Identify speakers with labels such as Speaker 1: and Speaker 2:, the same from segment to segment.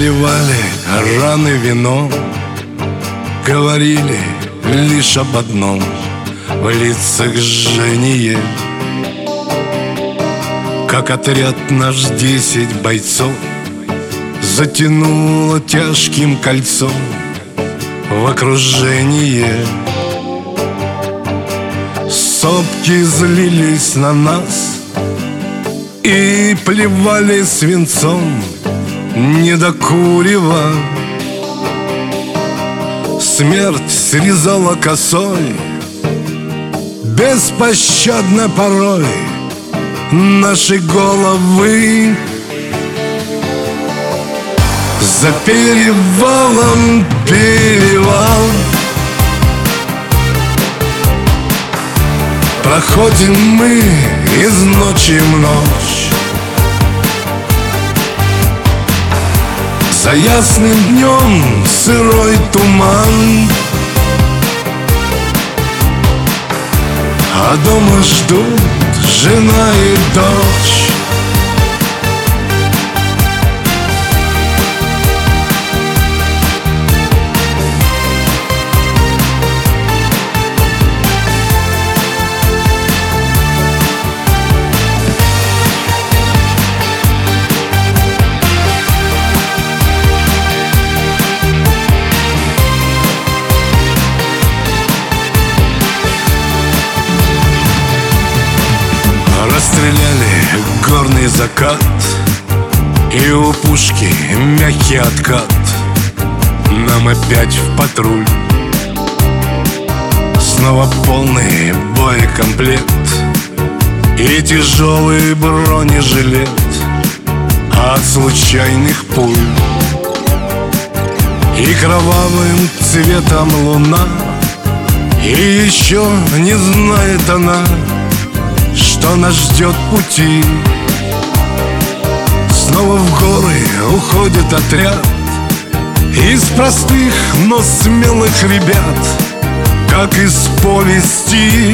Speaker 1: Заливали раны вином, говорили лишь об одном: в лицах жжение. Как отряд наш 10 бойцов затянуло тяжким кольцом в окружение. Сопки злились на нас и плевали свинцом, не докуривая. Смерть срезала косой, беспощадно порой, наши головы. За перевалом перевал, проходим мы из ночи в ночь. За ясным днем сырой туман, а дома ждут жена и дочь. Расстреляли горный закат, и у пушки мягкий откат. Нам опять в патруль, снова полный боекомплект и тяжелый бронежилет от случайных пуль. И кровавым цветом луна, и еще не знает она, что нас ждет пути. Снова в горы уходит отряд из простых, но смелых ребят, как из повести.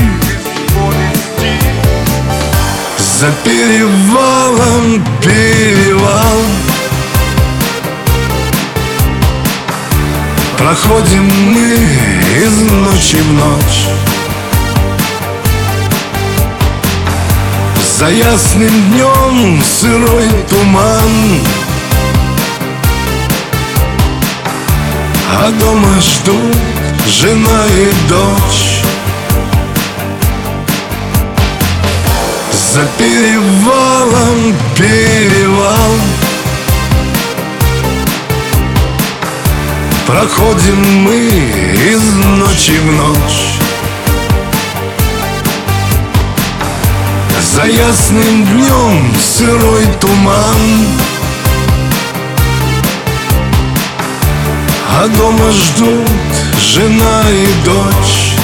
Speaker 1: За перевалом перевал, проходим мы из ночи в ночь. За ясным днем сырой туман, а дома ждут жена и дочь. За перевалом перевал, проходим мы из ночи в ночь. За ясным днем сырой туман, а дома ждут жена и дочь.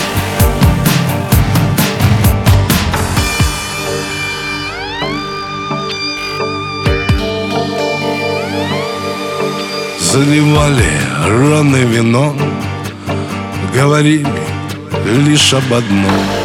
Speaker 1: Заливали раны вином, говорили лишь об одном: